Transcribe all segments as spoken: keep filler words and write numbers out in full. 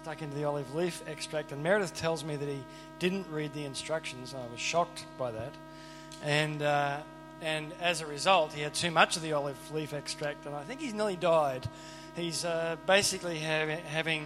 stuck into the olive leaf extract, and Meredith tells me that he didn't read the instructions. I was shocked by that. And uh, and as a result, he had too much of the olive leaf extract, and I think he's nearly died. He's uh, basically having, having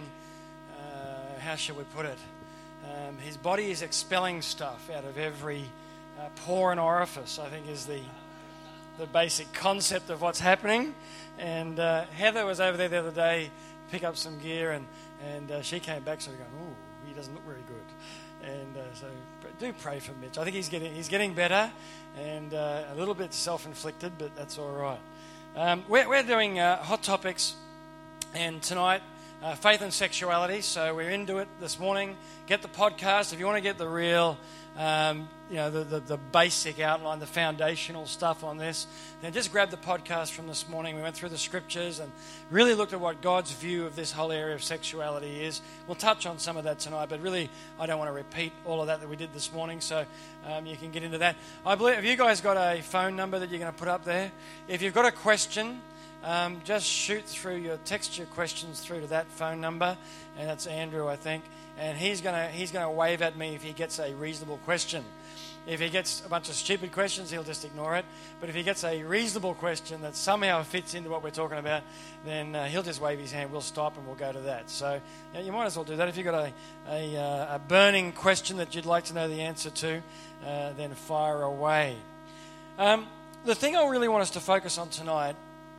uh, how shall we put it, um, his body is expelling stuff out of every uh, pore and orifice, I think is the the basic concept of what's happening. And uh, Heather was over there the other day to pick up some gear, and, and uh, she came back sort of going, oh, he doesn't look very good. And uh, so do pray for Mitch. I think he's getting he's getting better, and uh, a little bit self-inflicted, but that's all right. Um, we're, we're doing uh, Hot Topics, and tonight, uh, faith and sexuality. So we're into it this morning. Get the podcast if you want to get the real, um, you know, the, the, the basic outline, the foundational stuff on this. Then just grab the podcast from this morning. We went through the scriptures and really looked at what God's view of this whole area of sexuality is. We'll touch on some of that tonight, but really I don't want to repeat all of that that we did this morning, so um, you can get into that. I believe, have you guys got a phone number that you're going to put up there? If you've got a question, um, just shoot through your, text your questions through to that phone number, and that's Andrew, I think, and he's going to he's going to wave at me if he gets a reasonable question. If he gets a bunch of stupid questions, he'll just ignore it. But if he gets a reasonable question that somehow fits into what we're talking about, then uh, he'll just wave his hand. We'll stop and we'll go to that. So yeah, you might as well do that. If you've got a, a, uh, a burning question that you'd like to know the answer to, uh, then fire away. Um, the thing I really want us to focus on tonight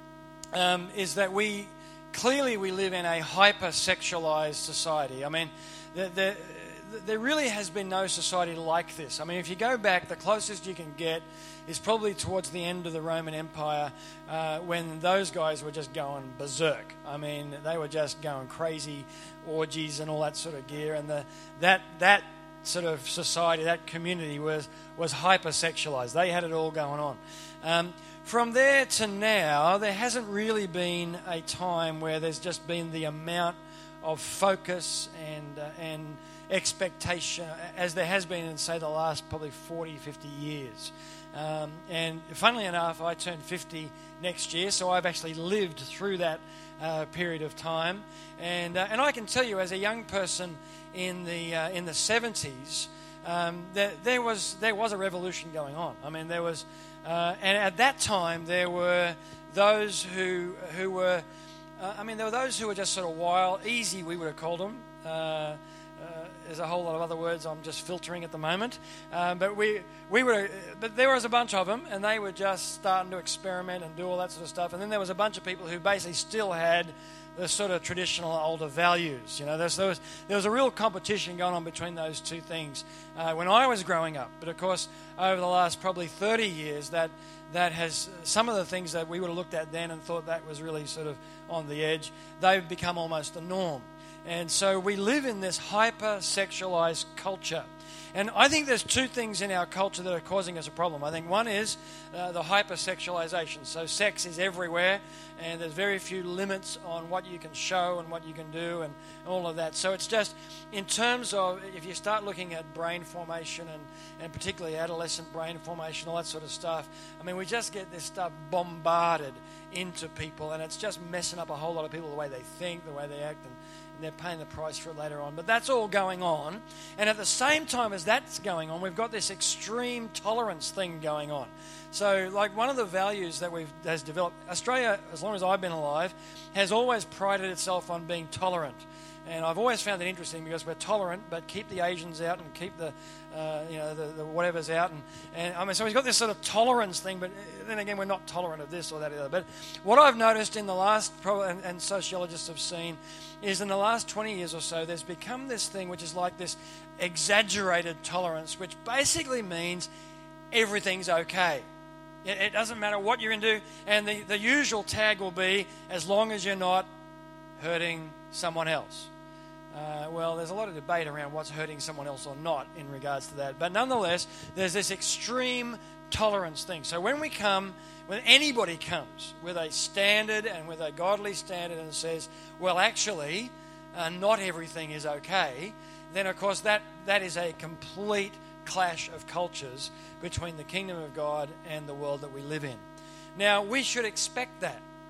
um, is that we, clearly we live in a hyper-sexualized society. I mean, the... the there really has been no society like this. I mean, if you go back, the closest you can get is probably towards the end of the Roman Empire, uh, when those guys were just going berserk. I mean, they were just going crazy, orgies and all that sort of gear. And the, that that sort of society, that community was, was hyper-sexualized. They had it all going on. Um, from there to now, there hasn't really been a time where there's just been the amount of focus and uh, and expectation as there has been in, say, the last probably forty, fifty years. Um, and funnily enough, I turn fifty next year, so I've actually lived through that uh, period of time. And uh, and I can tell you, as a young person in the uh, in the seventies, um, there, there was there was a revolution going on. I mean, there was, uh, and at that time there were those who who were, uh, I mean, there were those who were just sort of wild, easy, we would have called them. Uh, Uh, there's a whole lot of other words I'm just filtering at the moment, um, but we we were, but there was a bunch of them, and they were just starting to experiment and do all that sort of stuff. And then there was a bunch of people who basically still had the sort of traditional older values. You know, there was there was a real competition going on between those two things uh, when I was growing up. But of course, over the last probably thirty years, that that has some of the things that we would have looked at then and thought that was really sort of on the edge. They've become almost the norm. And so we live in this hyper-sexualized culture. And I think there's two things in our culture that are causing us a problem. I think one is uh, the hyper-sexualization. So sex is everywhere, and there's very few limits on what you can show and what you can do and all of that. So it's just, in terms of, if you start looking at brain formation and, and particularly adolescent brain formation, all that sort of stuff, I mean, we just get this stuff bombarded into people, and it's just messing up a whole lot of people, the way they think, the way they act, and and they're paying the price for it later on. But that's all going on. And at the same time as that's going on, we've got this extreme tolerance thing going on. So, like, one of the values that we've has developed, Australia, as long as I've been alive, has always prided itself on being tolerant. And I've always found it interesting because we're tolerant, but keep the Asians out and keep the, uh, you know, the, the whatever's out. And, and I mean, so we've got this sort of tolerance thing, but then again, we're not tolerant of this or that either. But what I've noticed in the last, and, and sociologists have seen, is in the last twenty years or so, there's become this thing which is like this exaggerated tolerance, which basically means everything's okay. It, it doesn't matter what you're into, and the, the usual tag will be, as long as you're not hurting someone else. Uh, well, there's a lot of debate around what's hurting someone else or not in regards to that. But nonetheless, there's this extreme tolerance thing. So when we come, when anybody comes with a standard and with a godly standard and says, well, actually, uh, not everything is okay, then of course that, that is a complete clash of cultures between the kingdom of God and the world that we live in. Now, we should expect that.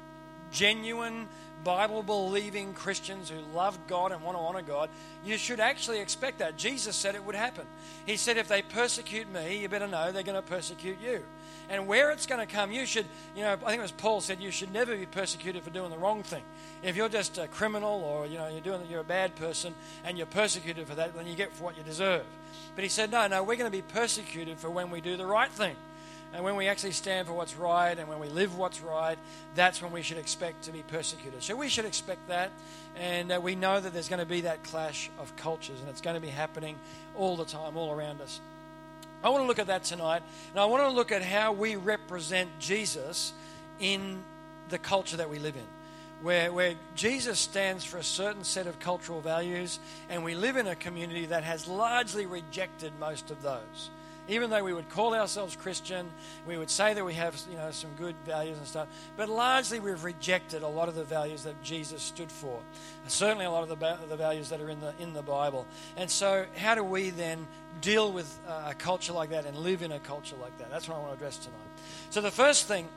genuine, Bible-believing Christians who love God and want to honor God, you should actually expect that. Jesus said it would happen. He said, if they persecute me, you better know they're going to persecute you. And where it's going to come, you should, you know, I think it was Paul said, you should never be persecuted for doing the wrong thing. If you're just a criminal or, you know, you're doing, you're a bad person and you're persecuted for that, then you get for what you deserve. But he said, no, no, we're going to be persecuted for when we do the right thing. And when we actually stand for what's right and when we live what's right, that's when we should expect to be persecuted. So we should expect that. And uh, we know that there's going to be that clash of cultures, and it's going to be happening all the time, all around us. I want to look at that tonight, and I want to look at how we represent Jesus in the culture that we live in, where, where Jesus stands for a certain set of cultural values, and we live in a community that has largely rejected most of those. Even though we would call ourselves Christian, we would say that we have, you know, some good values and stuff, but largely we've rejected a lot of the values that Jesus stood for. And certainly a lot of the, ba- the values that are in the in the Bible. And so how do we then deal with uh, a culture like that and live in a culture like that? That's what I want to address tonight. So the first thing,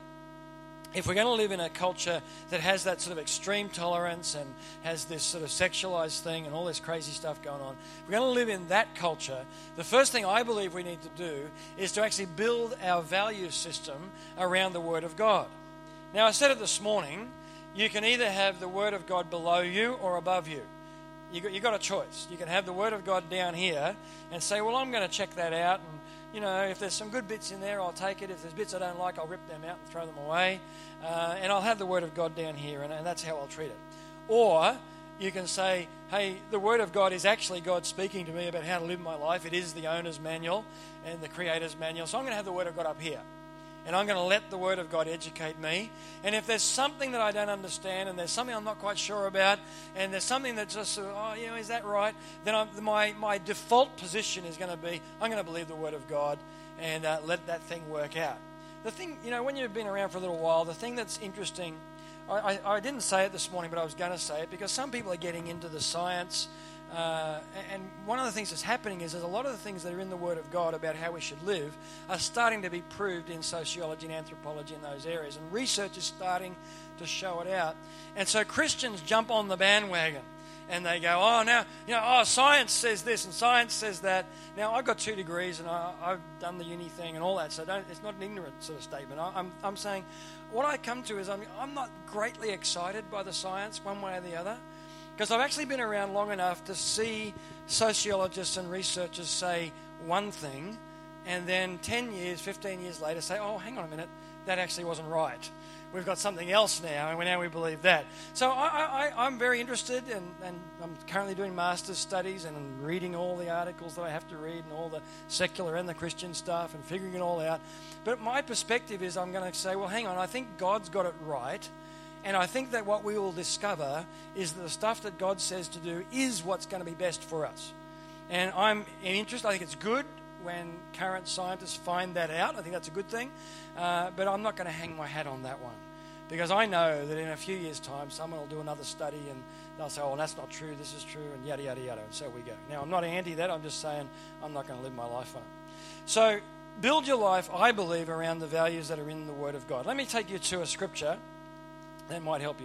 if we're going to live in a culture that has that sort of extreme tolerance and has this sort of sexualized thing and all this crazy stuff going on, if we're going to live in that culture, the first thing I believe we need to do is to actually build our value system around the Word of God. Now, I said it this morning, you can either have the Word of God below you or above you. You've got, you got a choice. You can have the Word of God down here and say, well, I'm going to check that out, and you know, if there's some good bits in there, I'll take it. If there's bits I don't like, I'll rip them out and throw them away. Uh, and I'll have the Word of God down here, and, and that's how I'll treat it. Or you can say, hey, the Word of God is actually God speaking to me about how to live my life. It is the owner's manual and the Creator's manual. So I'm going to have the Word of God up here. And I'm going to let the Word of God educate me. And if there's something that I don't understand, and there's something I'm not quite sure about, and there's something that just, oh, you know, is that right? Then I'm, my, my default position is going to be, I'm going to believe the Word of God and uh, let that thing work out. The thing, you know, when you've been around for a little while, the thing that's interesting, I, I, I didn't say it this morning, but I was going to say it, because some people are getting into the science. Uh, and one of the things that's happening is that a lot of the things that are in the Word of God about how we should live are starting to be proved in sociology and anthropology in those areas. And research is starting to show it out. And so Christians jump on the bandwagon and they go, oh, now, you know, oh, science says this and science says that. Now, I've got two degrees and I, I've done the uni thing and all that, so don't, it's not an ignorant sort of statement. I, I'm, I'm saying what I come to is I'm, I'm not greatly excited by the science one way or the other. Because I've actually been around long enough to see sociologists and researchers say one thing and then ten years, fifteen years later say, oh, hang on a minute, that actually wasn't right. We've got something else now, and now we believe that. So I, I, I'm very interested, and, and I'm currently doing master's studies and reading all the articles that I have to read and all the secular and the Christian stuff and figuring it all out. But my perspective is I'm going to say, well, hang on, I think God's got it right. And I think that what we will discover is that the stuff that God says to do is what's going to be best for us. And I'm interested. I think it's good when current scientists find that out. I think that's a good thing. Uh, but I'm not going to hang my hat on that one. Because I know that in a few years' time, someone will do another study and they'll say, oh, that's not true, this is true, and yada, yada, yada. And so we go. Now, I'm not anti that. I'm just saying I'm not going to live my life on it. So build your life, I believe, around the values that are in the Word of God. Let me take you to a scripture that might help you.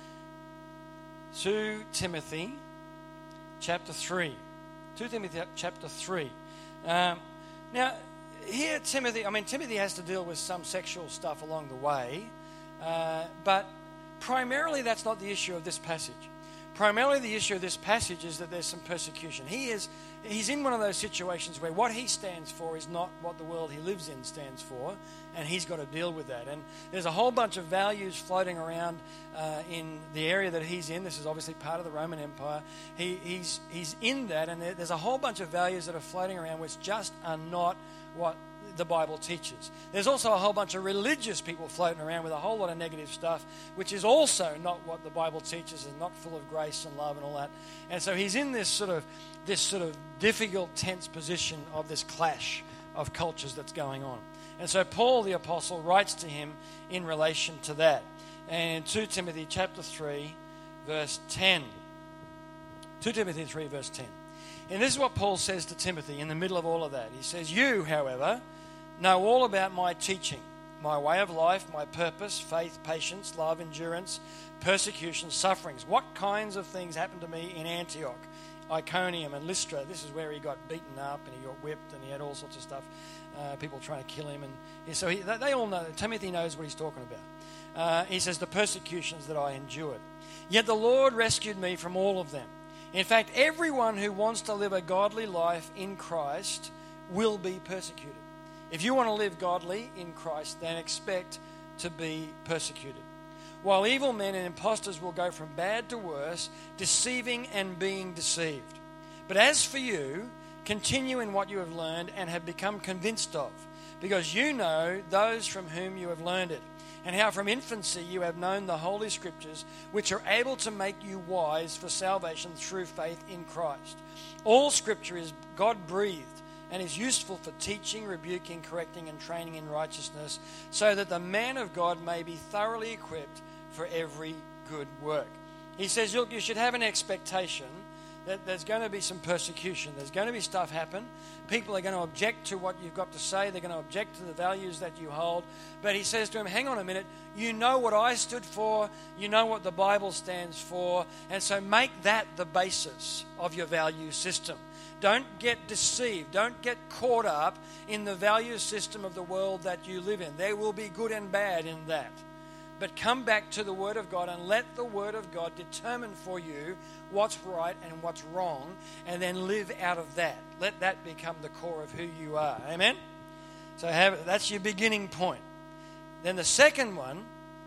Second Timothy chapter three. Second Timothy chapter three. Um, now, here Timothy, I mean, Timothy has to deal with some sexual stuff along the way, uh, but primarily that's not the issue of this passage. Primarily the issue of this passage is that there's some persecution. He is, he's in one of those situations where what he stands for is not what the world he lives in stands for, and he's got to deal with that. And there's a whole bunch of values floating around uh, in the area that he's in. This is obviously part of the Roman Empire. He, he's, he's in that, and there's a whole bunch of values that are floating around which just are not what the Bible teaches. There's also a whole bunch of religious people floating around with a whole lot of negative stuff, which is also not what the Bible teaches and not full of grace and love and all that. And so he's in this sort of this sort of difficult, tense position of this clash of cultures that's going on. And so Paul the Apostle writes to him in relation to that. And Second Timothy chapter three, verse ten. Second Timothy three, verse ten. And this is what Paul says to Timothy in the middle of all of that. He says, you, however, know all about my teaching, my way of life, my purpose, faith, patience, love, endurance, persecution, sufferings. What kinds of things happened to me in Antioch, Iconium, and Lystra? This is where he got beaten up and he got whipped and he had all sorts of stuff. Uh, people trying to kill him, and yeah, so he, they all know. Timothy knows what he's talking about. Uh, he says, the persecutions that I endured. Yet the Lord rescued me from all of them. In fact, everyone who wants to live a godly life in Christ will be persecuted. If you want to live godly in Christ, then expect to be persecuted. While evil men and impostors will go from bad to worse, deceiving and being deceived. But as for you, continue in what you have learned and have become convinced of, because you know those from whom you have learned it, and how from infancy you have known the Holy Scriptures, which are able to make you wise for salvation through faith in Christ. All Scripture is God-breathed and is useful for teaching, rebuking, correcting, and training in righteousness, so that the man of God may be thoroughly equipped for every good work. He says, look, you should have an expectation that there's going to be some persecution. There's going to be stuff happen. People are going to object to what you've got to say. They're going to object to the values that you hold. But he says to him, hang on a minute. You know what I stood for. You know what the Bible stands for. And so make that the basis of your value system. Don't get deceived. Don't get caught up in the value system of the world that you live in. There will be good and bad in that. But come back to the Word of God and let the Word of God determine for you what's right and what's wrong, and then live out of that. Let that become the core of who you are. Amen? So have, that's your beginning point. Then the second one,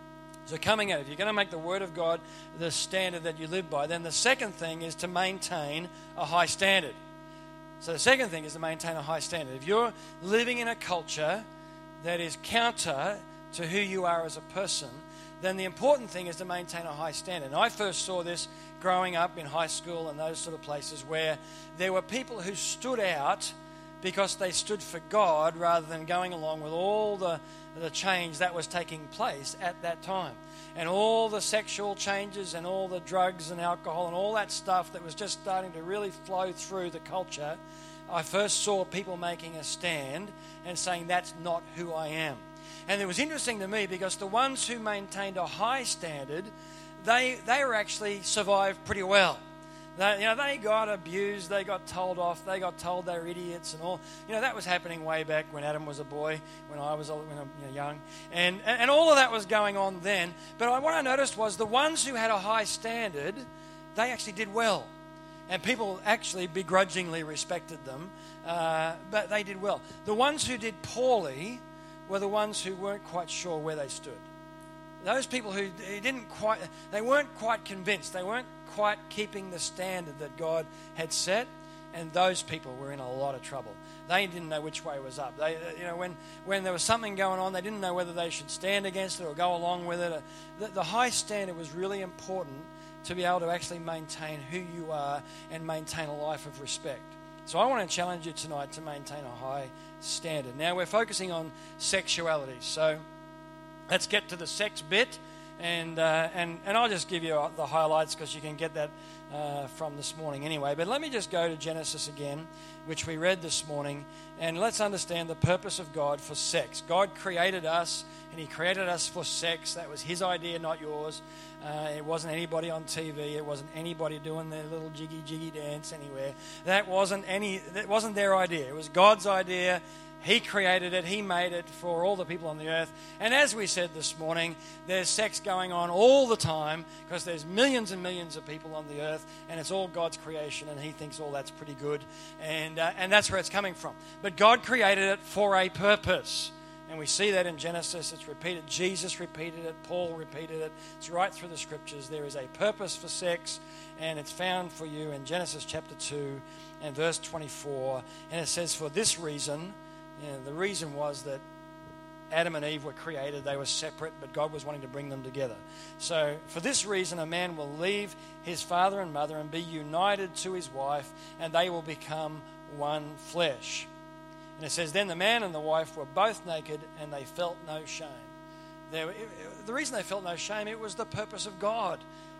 so coming out, if you're going to make the Word of God the standard that you live by, then the second thing is to maintain a high standard. So the second thing is to maintain a high standard. If you're living in a culture that is counter to who you are as a person, then the important thing is to maintain a high standard. And I first saw this growing up in high school and those sort of places where there were people who stood out because they stood for God rather than going along with all the, the change that was taking place at that time. And all the sexual changes and all the drugs and alcohol and all that stuff that was just starting to really flow through the culture. I first saw people making a stand and saying, that's not who I am. And it was interesting to me because the ones who maintained a high standard, they they were actually survived pretty well. They, you know, they got abused, they got told off, they got told they were idiots and all. You know, that was happening way back when Adam was a boy, when I was when I'm, you know, young. And, and all of that was going on then. But I, what I noticed was the ones who had a high standard, they actually did well. And people actually begrudgingly respected them, uh, but they did well. The ones who did poorly were the ones who weren't quite sure where they stood. Those people who didn't quite, they weren't quite convinced. They weren't quite keeping the standard that God had set, and those people were in a lot of trouble. They didn't know which way was up. They, you know, when, when there was something going on, they didn't know whether they should stand against it or go along with it. The, the high standard was really important to be able to actually maintain who you are and maintain a life of respect. So I want to challenge you tonight to maintain a high standard. Now we're focusing on sexuality. So let's get to the sex bit, and uh, and and I'll just give you the highlights because you can get that uh, from this morning anyway. But let me just go to Genesis again, which we read this morning, and let's understand the purpose of God for sex. God created us, and He created us for sex. That was His idea, not yours. Uh, it wasn't anybody on T V. It wasn't anybody doing their little jiggy jiggy dance anywhere. That wasn't any. That wasn't their idea. It was God's idea. He created it. He made it for all the people on the earth. And as we said this morning, there's sex going on all the time because there's millions and millions of people on the earth, and it's all God's creation, and He thinks all that's pretty good, and uh, and that's where it's coming from. But God created it for a purpose. And we see that in Genesis. It's repeated. Jesus repeated it. Paul repeated it. It's right through the Scriptures. There is a purpose for sex, and it's found for you in Genesis chapter two and verse twenty-four. And it says, for this reason, you know, the reason was that Adam and Eve were created. They were separate, but God was wanting to bring them together. So for this reason, a man will leave his father and mother and be united to his wife, and they will become one flesh. And it says, then the man and the wife were both naked, and they felt no shame. They were, the reason they felt no shame, it was the purpose of God.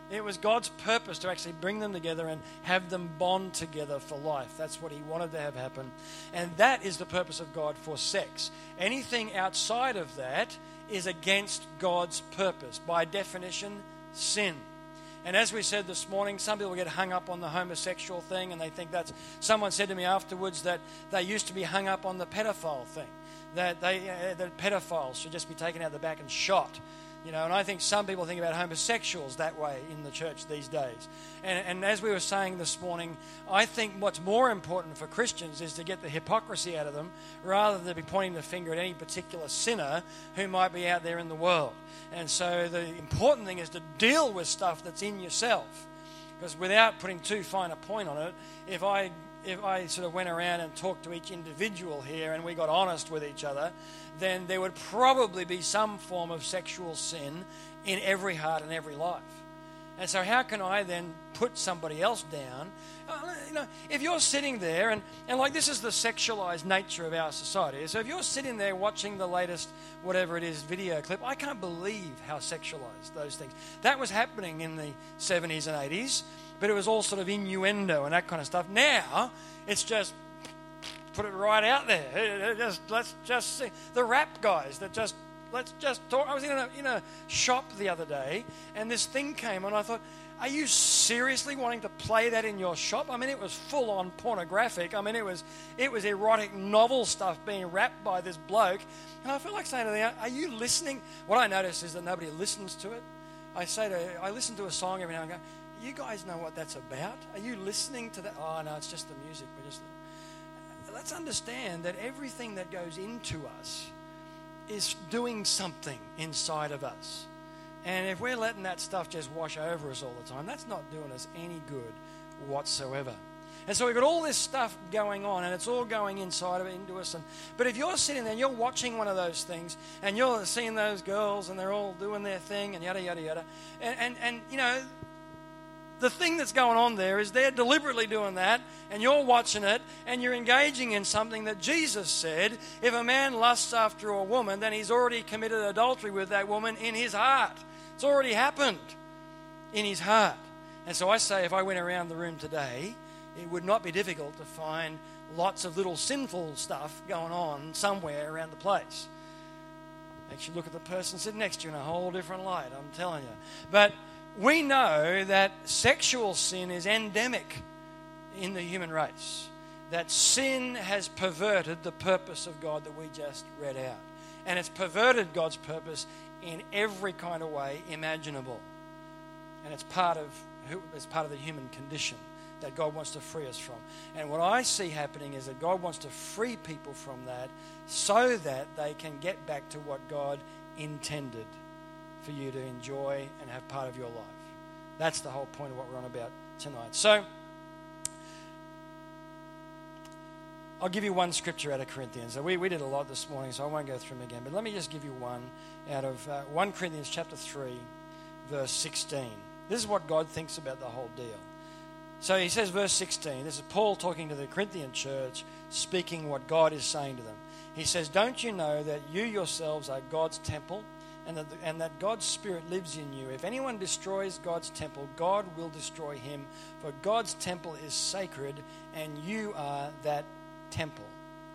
It was God's purpose to actually bring them together and have them bond together for life. That's what he wanted to have happen. And that is the purpose of God for sex. Anything outside of that is against God's purpose. By definition, sin. And as we said this morning, some people get hung up on the homosexual thing, and they think that's... Someone said to me afterwards that they used to be hung up on the pedophile thing, that they uh, that pedophiles should just be taken out the back and shot. You know, and I think some people think about homosexuals that way in the church these days. And, and as we were saying this morning, I think what's more important for Christians is to get the hypocrisy out of them rather than to be pointing the finger at any particular sinner who might be out there in the world. And so the important thing is to deal with stuff that's in yourself. Because without putting too fine a point on it, if I if I sort of went around and talked to each individual here and we got honest with each other, then there would probably be some form of sexual sin in every heart and every life. And so how can I then put somebody else down? Uh, you know, if you're sitting there, and, and like this is the sexualized nature of our society. So if you're sitting there watching the latest, whatever it is, video clip, I can't believe how sexualized those things. That was happening in the seventies and eighties, but it was all sort of innuendo and that kind of stuff. Now, it's just put it right out there. Just, let's just see. The rap guys that just, let's just talk. I was in a, in a shop the other day, and this thing came on. I thought, are you seriously wanting to play that in your shop? I mean, it was full-on pornographic. I mean, it was it was erotic novel stuff being rapped by this bloke. And I felt like saying to them, are you listening? What I notice is that nobody listens to it. I say to, I listen to a song every now and go, you guys know what that's about? Are you listening to that? Oh, no, it's just the music. We're just... Let's understand that everything that goes into us is doing something inside of us. And if we're letting that stuff just wash over us all the time, that's not doing us any good whatsoever. And so we've got all this stuff going on, and it's all going inside of it, into us. And, but if you're sitting there and you're watching one of those things, and you're seeing those girls, and they're all doing their thing, and yada, yada, yada, and, and, and you know... The thing that's going on there is they're deliberately doing that, and you're watching it, and you're engaging in something that Jesus said, if a man lusts after a woman, then he's already committed adultery with that woman in his heart. It's already happened in his heart. And so I say, if I went around the room today, it would not be difficult to find lots of little sinful stuff going on somewhere around the place. Makes you look at the person sitting next to you in a whole different light, I'm telling you. But we know that sexual sin is endemic in the human race. That sin has perverted the purpose of God that we just read out. And it's perverted God's purpose in every kind of way imaginable. And it's part of it's part of the human condition that God wants to free us from. And what I see happening is that God wants to free people from that so that they can get back to what God intended for you to enjoy and have part of your life. That's the whole point of what we're on about tonight. So, I'll give you one scripture out of Corinthians. We, we did a lot this morning, so I won't go through them again. But let me just give you one out of uh, First Corinthians chapter three, verse sixteen. This is what God thinks about the whole deal. So he says, verse sixteen, this is Paul talking to the Corinthian church, speaking what God is saying to them. He says, don't you know that you yourselves are God's temple, and that, and that God's Spirit lives in you? If anyone destroys God's temple, God will destroy him, for God's temple is sacred, and you are that temple.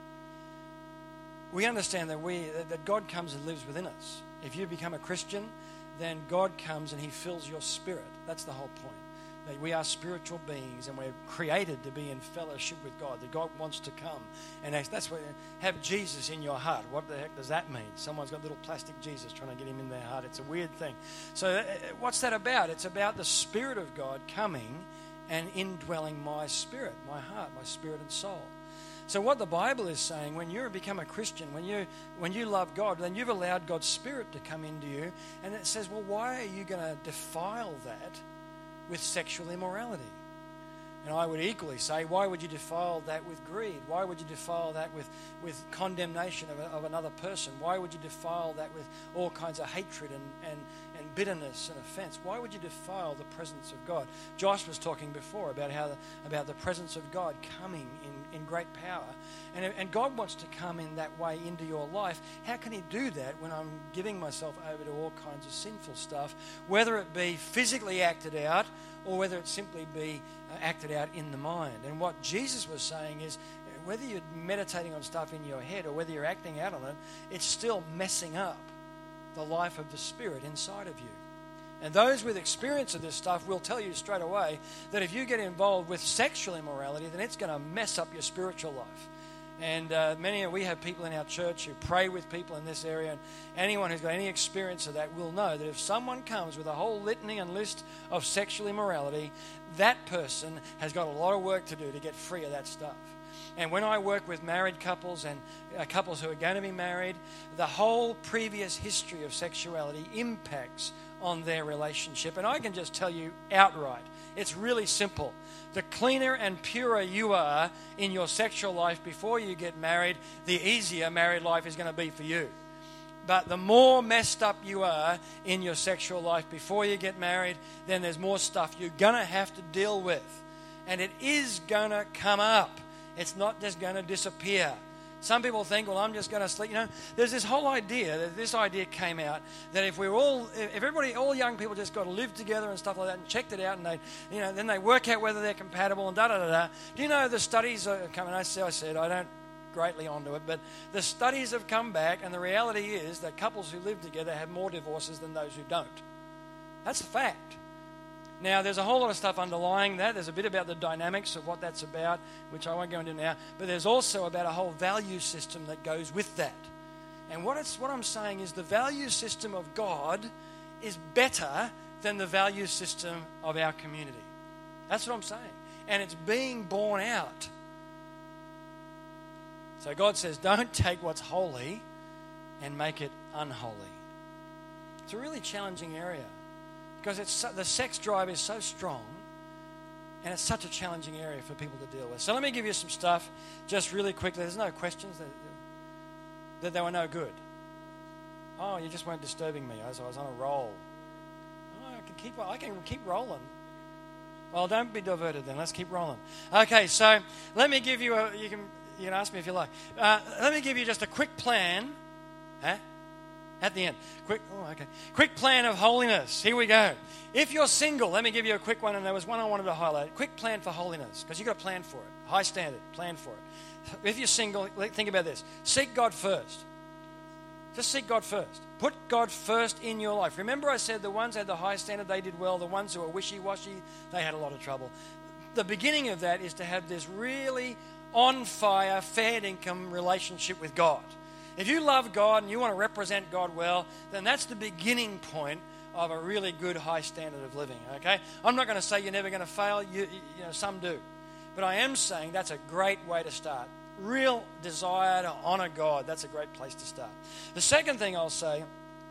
We understand that we that God comes and lives within us. If you become a Christian, then God comes and he fills your spirit. That's the whole point. That we are spiritual beings, and we're created to be in fellowship with God, that God wants to come. And that's where have Jesus in your heart. What the heck does that mean? Someone's got little plastic Jesus trying to get him in their heart. It's a weird thing. So what's that about? It's about the Spirit of God coming and indwelling my spirit, my heart, my spirit and soul. So what the Bible is saying, when you become a Christian, when you when you love God, then you've allowed God's Spirit to come into you. And it says, well, why are you going to defile that with sexual immorality? And I would equally say, why would you defile that with greed? Why would you defile that with, with condemnation of, a, of another person? Why would you defile that with all kinds of hatred and, and, and bitterness and offense. Why would you defile the presence of God? Josh was talking before about how the, about the presence of God coming in, in great power. And, and God wants to come in that way into your life. How can he do that when I'm giving myself over to all kinds of sinful stuff, whether it be physically acted out or whether it simply be uh, acted out in the mind? And what Jesus was saying is, whether you're meditating on stuff in your head or whether you're acting out on it, it's still messing up the life of the Spirit inside of you. And those with experience of this stuff will tell you straight away that if you get involved with sexual immorality, then it's going to mess up your spiritual life. And uh, many we have people in our church who pray with people in this area, and anyone who's got any experience of that will know that if someone comes with a whole litany and list of sexual immorality, that person has got a lot of work to do to get free of that stuff. And when I work with married couples and uh, couples who are going to be married, the whole previous history of sexuality impacts on their relationship. And I can just tell you outright, it's really simple. The cleaner and purer you are in your sexual life before you get married, the easier married life is going to be for you. But the more messed up you are in your sexual life before you get married, then there's more stuff you're going to have to deal with. And it is going to come up. It's not just going to disappear. Some people think, well, I'm just going to sleep. You know, there's this whole idea, that this idea came out, that if we were all, if everybody, all young people just got to live together and stuff like that and checked it out and they, you know, then they work out whether they're compatible and da-da-da-da. Do you know the studies are coming, I said, I don't greatly onto it, but the studies have come back and the reality is that couples who live together have more divorces than those who don't. That's a fact. Now, there's a whole lot of stuff underlying that. There's a bit about the dynamics of what that's about, which I won't go into now. But there's also about a whole value system that goes with that. And what, it's, what I'm saying is the value system of God is better than the value system of our community. That's what I'm saying. And it's being borne out. So God says, don't take what's holy and make it unholy. It's a really challenging area. Because it's so, the sex drive is so strong and it's such a challenging area for people to deal with. So let me give you some stuff just really quickly. There's no questions that, that they were no good. Oh, you just weren't disturbing me as I was on a roll. Oh, I can keep, I can keep rolling. Well, don't be diverted then. Let's keep rolling. Okay, so let me give you a, you can, you can ask me if you like. Uh, let me give you just a quick plan. Huh? At the end. Quick, oh, okay. Quick plan of holiness. Here we go. If you're single, let me give you a quick one, and there was one I wanted to highlight. Quick plan for holiness, because you've got to plan for it. High standard, plan for it. If you're single, think about this. Seek God first. Just seek God first. Put God first in your life. Remember I said the ones who had the high standard, they did well. The ones who were wishy-washy, they had a lot of trouble. The beginning of that is to have this really on-fire, fair income relationship with God. If you love God and you want to represent God well, then that's the beginning point of a really good high standard of living, okay? I'm not going to say you're never going to fail. You, you know, some do. But I am saying that's a great way to start. Real desire to honor God, that's a great place to start. The second thing I'll say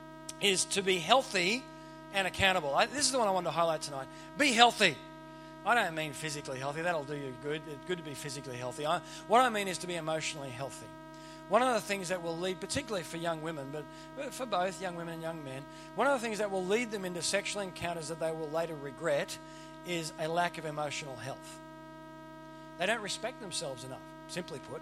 is to be healthy and accountable. I, this is the one I wanted to highlight tonight. Be healthy. I don't mean physically healthy. That'll do you good. It's good to be physically healthy. I, what I mean is to be emotionally healthy. One of the things that will lead, particularly for young women, but for both young women and young men, one of the things that will lead them into sexual encounters that they will later regret is a lack of emotional health. They don't respect themselves enough, simply put.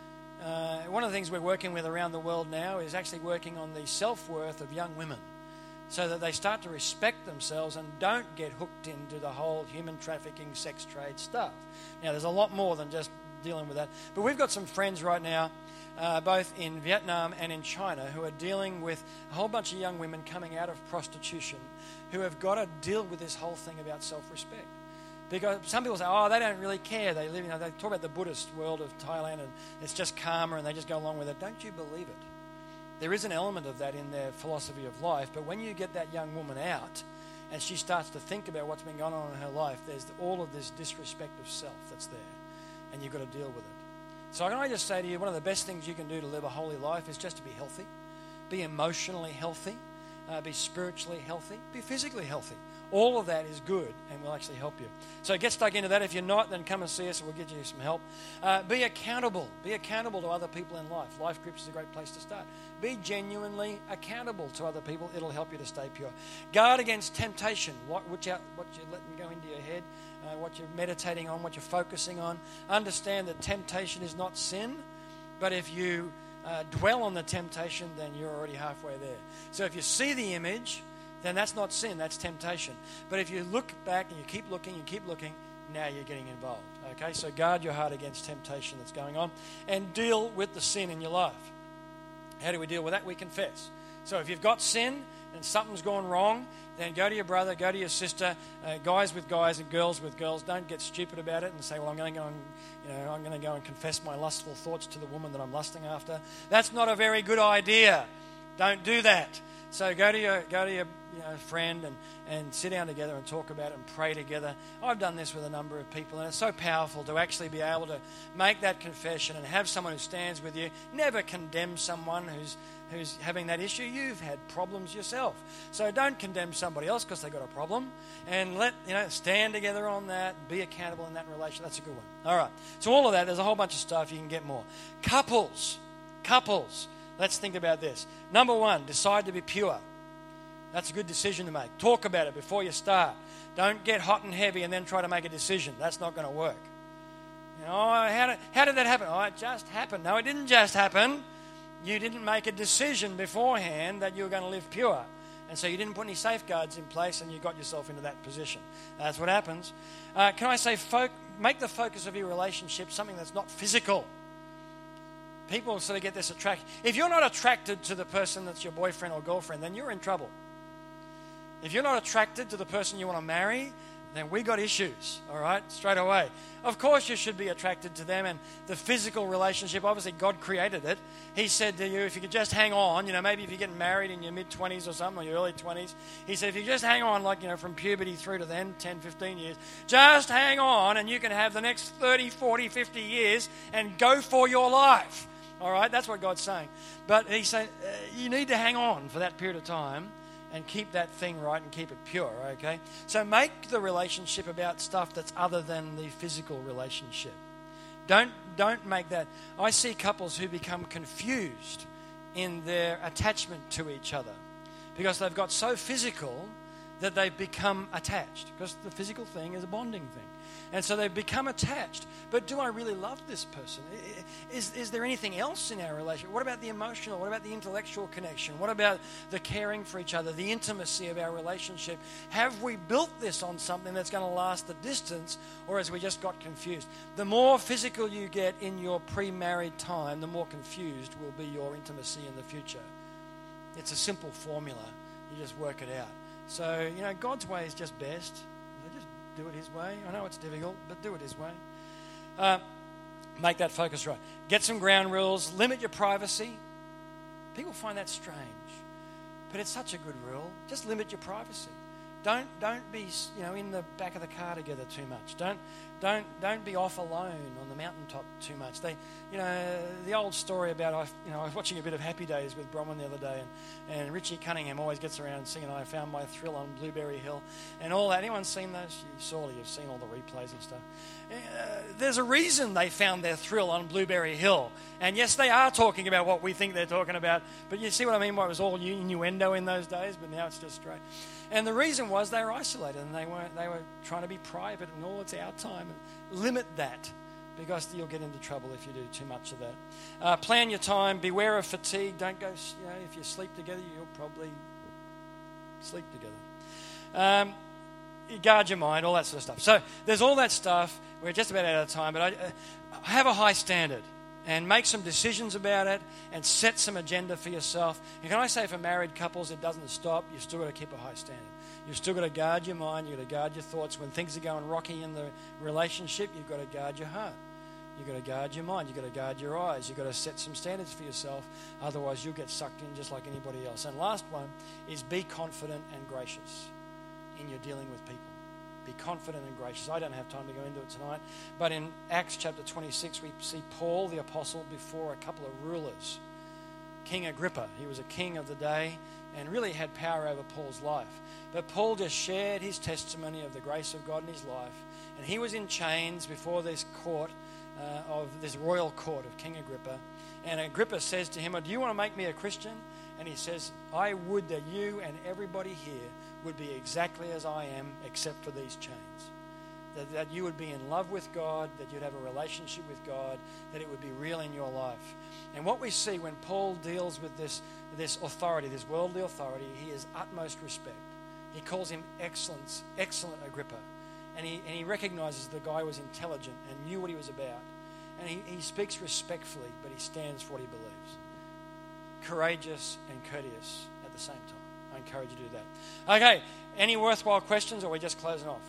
Uh, one of the things we're working with around the world now is actually working on the self-worth of young women so that they start to respect themselves and don't get hooked into the whole human trafficking, sex trade stuff. Now, there's a lot more than just dealing with that. But we've got some friends right now, uh, both in Vietnam and in China, who are dealing with a whole bunch of young women coming out of prostitution who have got to deal with this whole thing about self-respect. Because some people say, oh, they don't really care. They live, you know, they talk about the Buddhist world of Thailand and it's just karma and they just go along with it. Don't you believe it? There is an element of that in their philosophy of life, but when you get that young woman out and she starts to think about what's been going on in her life, there's all of this disrespect of self that's there, and you've got to deal with it. So can I just say to you, one of the best things you can do to live a holy life is just to be healthy, be emotionally healthy, uh, be spiritually healthy, be physically healthy. All of that is good and will actually help you. So get stuck into that. If you're not, then come and see us and we'll get you some help. Uh, be accountable. Be accountable to other people in life. Life groups is a great place to start. Be genuinely accountable to other people. It'll help you to stay pure. Guard against temptation. What, watch out what you're letting go into your head, uh, what you're meditating on, what you're focusing on. Understand that temptation is not sin, but if you uh, dwell on the temptation, then you're already halfway there. So if you see the image, then that's not sin, that's temptation. But if you look back and you keep looking, you keep looking, now you're getting involved. Okay, so guard your heart against temptation that's going on and deal with the sin in your life. How do we deal with that? We confess. So if you've got sin and something's gone wrong, then go to your brother, go to your sister, uh, guys with guys and girls with girls. Don't get stupid about it and say, well, I'm going to go and, you know, I'm going to go and confess my lustful thoughts to the woman that I'm lusting after. That's not a very good idea. Don't do that. So go to your go to your you know, friend and, and sit down together and talk about it and pray together. I've done this with a number of people, and it's so powerful to actually be able to make that confession and have someone who stands with you. Never condemn someone who's who's having that issue. You've had problems yourself, so don't condemn somebody else because they've got a problem. And let you know stand together on that. Be accountable in that relation. That's a good one. All right. So all of that. There's a whole bunch of stuff you can get more. Couples, couples. Let's think about this. Number one, decide to be pure. That's a good decision to make. Talk about it before you start. Don't get hot and heavy and then try to make a decision. That's not going to work. You know, oh, how did, how did that happen? Oh, it just happened. No, it didn't just happen. You didn't make a decision beforehand that you were going to live pure. And so you didn't put any safeguards in place and you got yourself into that position. That's what happens. Uh, can I say, folk, make the focus of your relationship something that's not physical. People sort of get this attraction. If you're not attracted to the person that's your boyfriend or girlfriend, then you're in trouble. If you're not attracted to the person you want to marry, then we got issues, all right, straight away. Of course you should be attracted to them, and the physical relationship, obviously God created it. He said to you, if you could just hang on, you know, maybe if you're getting married in your mid-twenties or something, or your early twenties, he said if you just hang on, like, you know, from puberty through to then, ten, fifteen years, just hang on and you can have the next thirty, forty, fifty years and go for your life. All right, that's what God's saying. But he said uh, you need to hang on for that period of time and keep that thing right and keep it pure, okay? So make the relationship about stuff that's other than the physical relationship. Don't, don't make that. I see couples who become confused in their attachment to each other because they've got so physical that they've become attached, because the physical thing is a bonding thing. And so they've become attached. But do I really love this person? Is, is there anything else in our relationship? What about the emotional? What about the intellectual connection? What about the caring for each other, the intimacy of our relationship? Have we built this on something that's going to last the distance, or has we just got confused? The more physical you get in your pre-married time, the more confused will be your intimacy in the future. It's a simple formula. You just work it out. So, you know, God's way is just best. Just do it his way. I know it's difficult, but do it his way. Uh, make that focus right. Get some ground rules. Limit your privacy. People find that strange, but it's such a good rule. Just limit your privacy. Don't don't be you know in the back of the car together too much. Don't don't don't be off alone on the mountaintop too much. They you know the old story about I you know I was watching a bit of Happy Days with Bronwyn the other day, and, and Richie Cunningham always gets around singing I Found My Thrill on Blueberry Hill and all that. Anyone seen those? You, surely you've seen all the replays and stuff. Uh, there's a reason they found their thrill on Blueberry Hill, and yes, they are talking about what we think they're talking about. But you see what I mean? What it was all innuendo in those days, but now it's just straight. And the reason was they were isolated and they weren't. They were trying to be private and all. It's our time. And limit that, because you'll get into trouble if you do too much of that. Uh, plan your time. Beware of fatigue. Don't go. You know, if you sleep together, you'll probably sleep together. Um, you guard your mind. All that sort of stuff. So there's all that stuff. We're just about out of time, but I, uh, have a high standard. And make some decisions about it and set some agenda for yourself. And can I say for married couples, it doesn't stop. You've still got to keep a high standard. You've still got to guard your mind. You've got to guard your thoughts. When things are going rocky in the relationship, you've got to guard your heart. You've got to guard your mind. You've got to guard your eyes. You've got to set some standards for yourself. Otherwise, you'll get sucked in just like anybody else. And last one is be confident and gracious in your dealing with people. Be confident and gracious. I don't have time to go into it tonight. But in Acts chapter twenty-six, we see Paul the apostle before a couple of rulers. King Agrippa. He was a king of the day and really had power over Paul's life. But Paul just shared his testimony of the grace of God in his life, and he was in chains before this court uh, of this royal court of King Agrippa. And Agrippa says to him, "Do you want to make me a Christian?" And he says, "I would that you and everybody here would be exactly as I am, except for these chains. That, that you would be in love with God, that you'd have a relationship with God, that it would be real in your life." And what we see when Paul deals with this, this authority, this worldly authority, he has utmost respect. He calls him excellence, excellent Agrippa. And he, and he recognizes the guy was intelligent and knew what he was about. And he, he speaks respectfully, but he stands for what he believes. Courageous and courteous at the same time. I encourage you to do that. Okay, any worthwhile questions, or are we just closing off?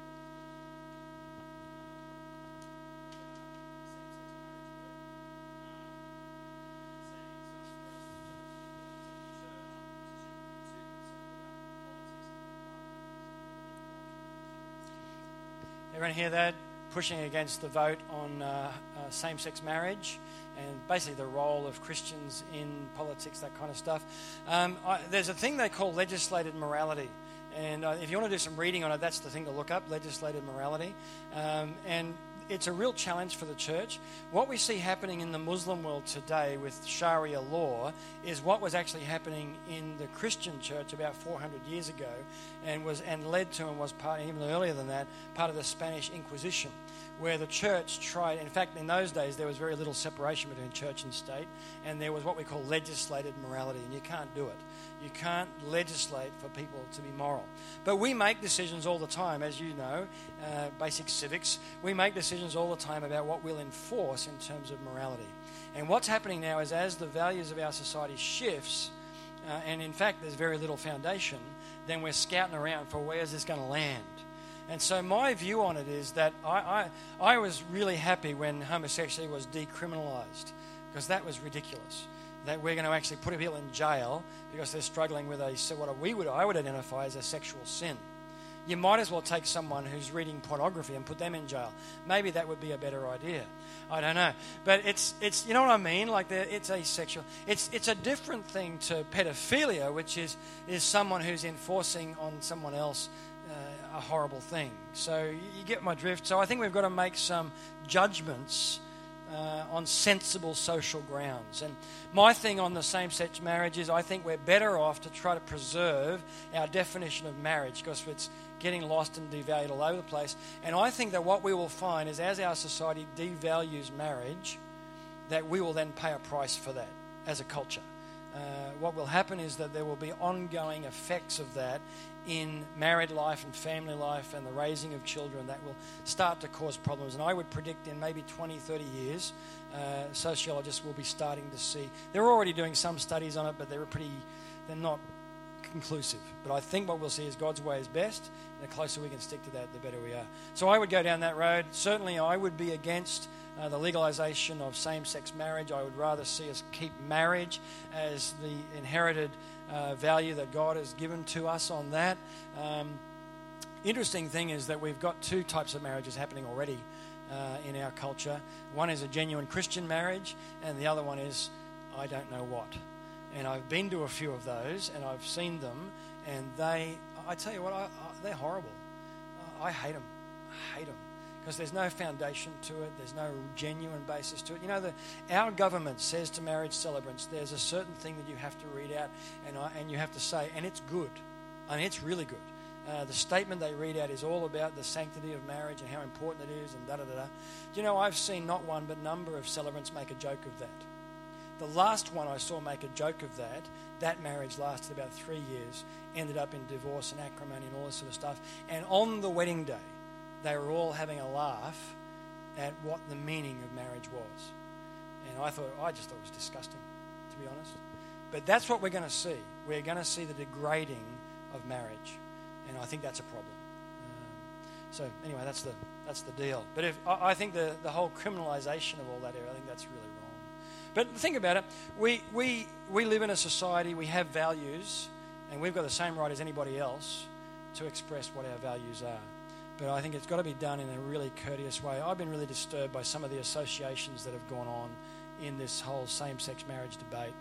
Everyone hear that? Pushing against the vote on uh, uh, same-sex marriage and basically the role of Christians in politics, that kind of stuff. Um, I, there's a thing they call legislated morality. And uh, if you want to do some reading on it, that's the thing to look up, legislated morality. Um, and it's a real challenge for the church. What we see happening in the Muslim world today with Sharia law is what was actually happening in the Christian church about four hundred years ago, and was and led to and was part, even earlier than that, part of the Spanish Inquisition, where the church tried. In fact, in those days there was very little separation between church and state, and there was what we call legislated morality, and you can't do it. You can't legislate for people to be moral. But we make decisions all the time, as you know, uh, basic civics. We make decisions all the time about what we'll enforce in terms of morality. And what's happening now is as the values of our society shifts, uh, and in fact there's very little foundation, then we're scouting around for where's this going to land. And so my view on it is that I, I, I was really happy when homosexuality was decriminalised, because that was ridiculous. That we're going to actually put people in jail because they're struggling with a so what we would I would identify as a sexual sin. You might as well take someone who's reading pornography and put them in jail. Maybe that would be a better idea. I don't know, but it's it's you know what I mean. Like it's asexual. It's it's a different thing to pedophilia, which is is someone who's enforcing on someone else uh, a horrible thing. So you get my drift. So I think we've got to make some judgments Uh, on sensible social grounds. And my thing on the same-sex marriage is I think we're better off to try to preserve our definition of marriage, because it's getting lost and devalued all over the place. And I think that what we will find is as our society devalues marriage, that we will then pay a price for that as a culture. Uh, what will happen is that there will be ongoing effects of that in married life and family life and the raising of children that will start to cause problems. And I would predict in maybe twenty, thirty years, uh, sociologists will be starting to see, they're already doing some studies on it, but they're pretty, they're not conclusive. But I think what we'll see is God's way is best, and the closer we can stick to that, the better we are. So I would go down that road. Certainly I would be against Uh, the legalization of same-sex marriage. I would rather see us keep marriage as the inherited uh, value that God has given to us on that. Um, interesting thing is that we've got two types of marriages happening already uh, in our culture. One is a genuine Christian marriage, and the other one is I don't know what. And I've been to a few of those, and I've seen them, and they, I tell you what, I, I, they're horrible. Uh, I hate them. I hate them. Because there's no foundation to it, there's no genuine basis to it. You know, the, our government says to marriage celebrants, there's a certain thing that you have to read out and, I, and you have to say, and it's good. I mean, it's really good. Uh, the statement they read out is all about the sanctity of marriage and how important it is and da-da-da-da. You know, I've seen not one but number of celebrants make a joke of that. The last one I saw make a joke of that, that marriage lasted about three years, ended up in divorce and acrimony and all this sort of stuff. And on the wedding day, they were all having a laugh at what the meaning of marriage was. And I thought, I just thought it was disgusting, to be honest. But that's what we're going to see. We're going to see the degrading of marriage. And I think that's a problem. Um, so anyway, that's the that's the deal. But if I, I think the, the whole criminalisation of all that area, I think that's really wrong. But think about it. We, we, we live in a society, we have values, and we've got the same right as anybody else to express what our values are. But I think it's got to be done in a really courteous way. I've been really disturbed by some of the associations that have gone on in this whole same-sex marriage debate.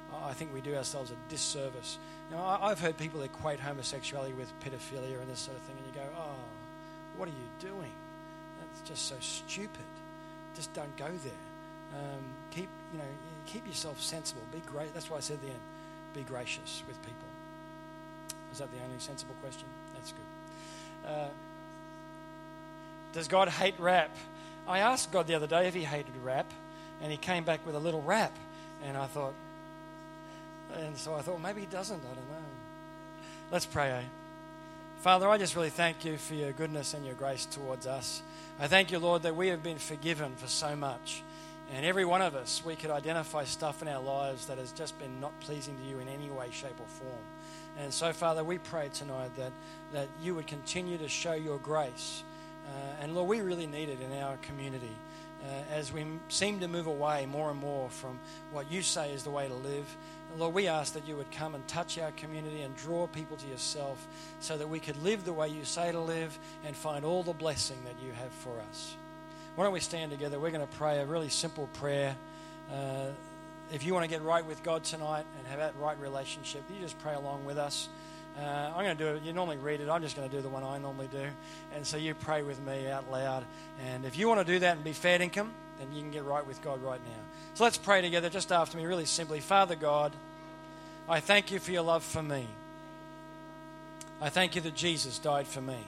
I think we do ourselves a disservice. You know, I, I've heard people equate homosexuality with pedophilia and this sort of thing, and you go, oh, what are you doing? That's just so stupid. Just don't go there. Um, keep, you know, keep yourself sensible. Be great. That's why I said at the end, be gracious with people. Is that the only sensible question? That's good. Uh, does God hate rap? I asked God the other day if he hated rap, and he came back with a little rap, and I thought, and so I thought, well, maybe he doesn't. I don't know. Let's pray, eh? Father, I just really thank you for your goodness and your grace towards us. I thank you, Lord, that we have been forgiven for so much. And every one of us, we could identify stuff in our lives that has just been not pleasing to you in any way, shape, or form. And so, Father, we pray tonight that, that you would continue to show your grace. Uh, and, Lord, we really need it in our community uh, as we m- seem to move away more and more from what you say is the way to live. And Lord, we ask that you would come and touch our community and draw people to yourself so that we could live the way you say to live and find all the blessing that you have for us. Why don't we stand together? We're going to pray a really simple prayer. Uh, if you want to get right with God tonight and have that right relationship, you just pray along with us. Uh, I'm going to do it. You normally read it. I'm just going to do the one I normally do. And so you pray with me out loud. And if you want to do that and be fair income, then you can get right with God right now. So let's pray together just after me really simply. Father God, I thank you for your love for me. I thank you that Jesus died for me.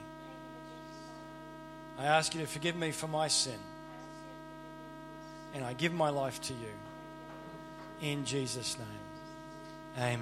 I ask you to forgive me for my sin. And I give my life to you. In Jesus' name. Amen.